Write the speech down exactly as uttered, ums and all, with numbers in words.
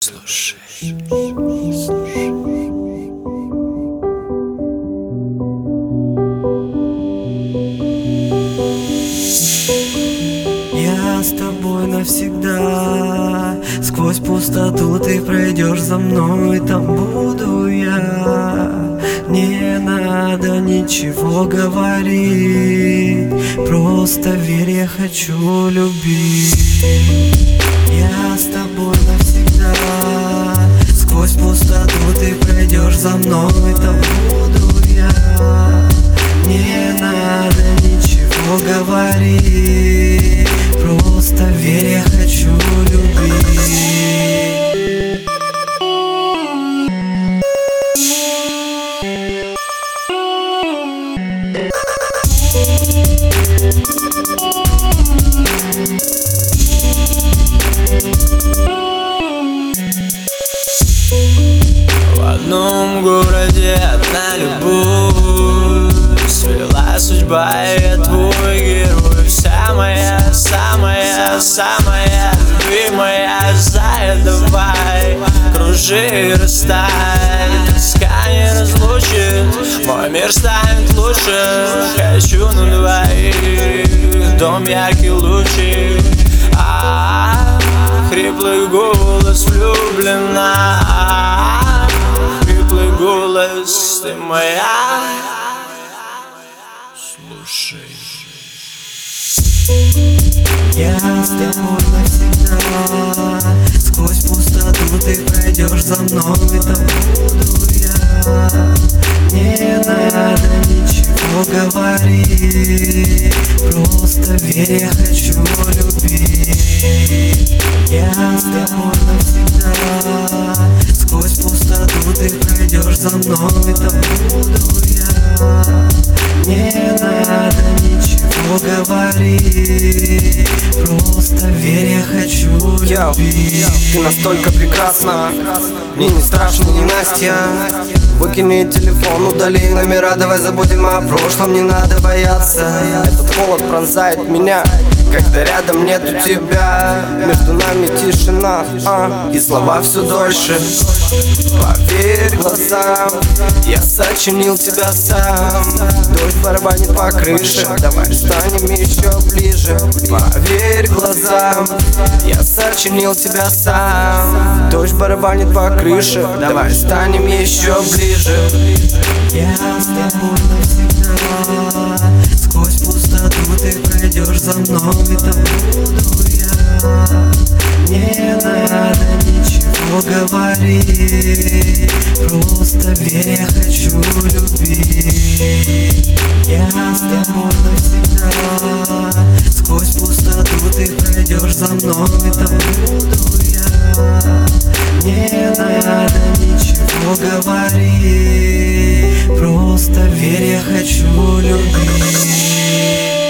Слушай, слушай. Я с тобой навсегда. Сквозь пустоту ты пройдешь за мной, там буду я. Не надо ничего говорить, просто верь, я хочу любить. Я с тобой навсегда. Сквозь пустоту ты пройдешь за мной, там буду я. Не надо ничего говорить, просто верь, я хочу любить. В одном городе одна любовь свела судьба, и я твой герой. Вся моя, самая, самая любимая. Зая, давай, кружи и растай. Тоска не разлучит, мой мир станет лучше. Хочу на двоих, дом яркий лучи. А хриплый голос влюблена. Хриплый голос, ты моя. Слушай. Я с тобой навсегда. Сквозь пустоту ты пройдешь за мной, там буду я. Не надо ничего говорить, просто верь, я хочу любить. Я с тобой навсегда. Сквозь пустоту ты пройдешь за мной, там буду я. Не надо ничего говорить, просто верь, я хочу любить. Ты настолько прекрасна, мне не страшно ненастья. Выкини телефон, удали номера, давай забудем о прошлом, не надо бояться. Этот холод пронзает меня, когда рядом нету тебя. Между нами тишина, а, и слова все дольше. Поверь глазам, я сочинил тебя сам. Дождь барабанит по крыше, давай станем еще ближе. Поверь глазам, я сочинил тебя сам. Дождь барабанит по крыше, давай станем еще ближе. Я с тобой навсегда. Сквозь пустоту ты пройдешь за мной, там буду я. Не надо ничего говорить, просто верь, я хочу любить. Я с тобой навсегда. Сквозь пустоту ты пройдешь за мной, там буду я. Не надо ничего говорить, просто верь, я хочу любить.